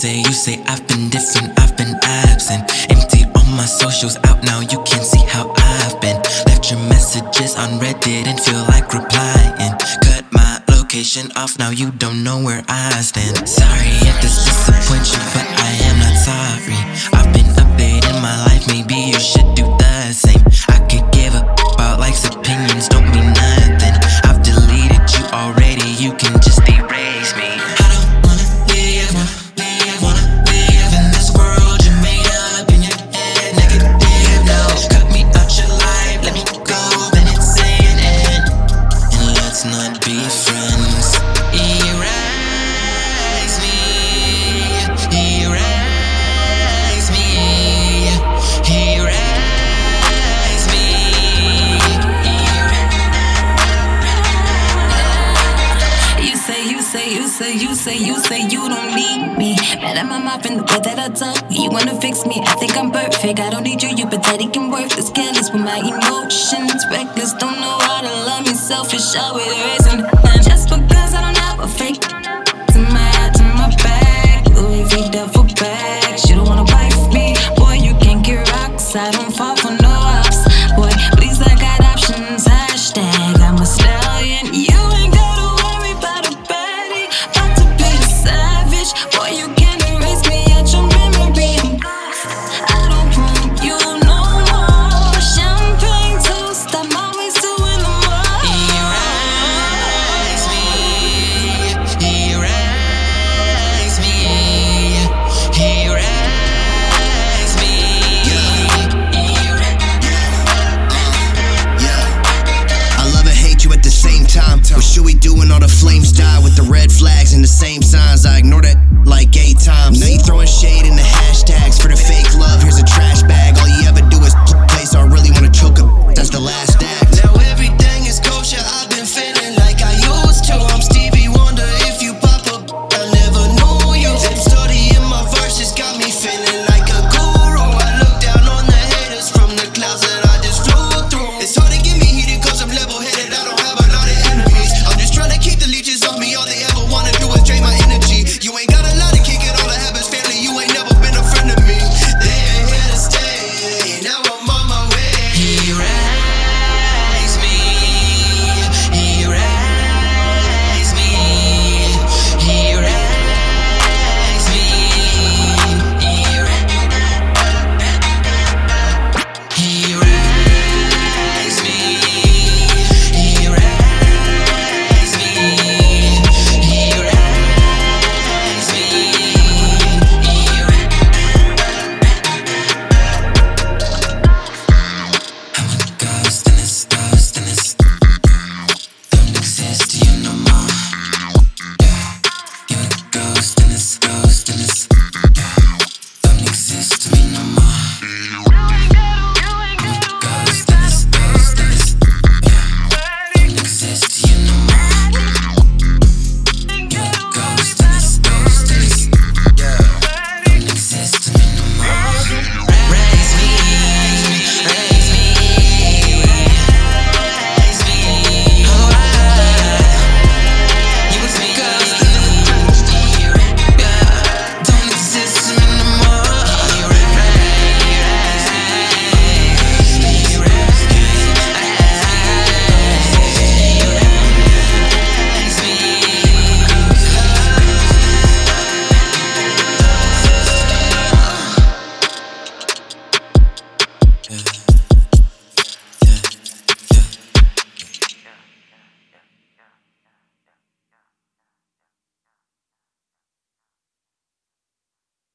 say I've been different, I've been absent. Emptied all my socials out, now you can't see how I've been. Left your messages on Reddit, didn't feel like replying. Cut my location off, now you don't know where I stand. Sorry if this disappoints you, but I am not sorry. I've been updating my life, maybe you should do the same. I could give up about likes, opinions don't mean nothing. I've deleted you already, you can just erase me. I don't wanna live in this world you made up in your head. Negative, no. Cut me out your life, let me go, then it's saying end. And let's not be friends. Erase me, erase me, erase me. You say you don't need me. Mad at my mouth in the way that I talk. You wanna fix me, I think I'm perfect. I don't need you, you pathetic and worthless. Careless with my emotions, reckless. Don't know how to love me, selfish, always erasing. And just because I don't have a fake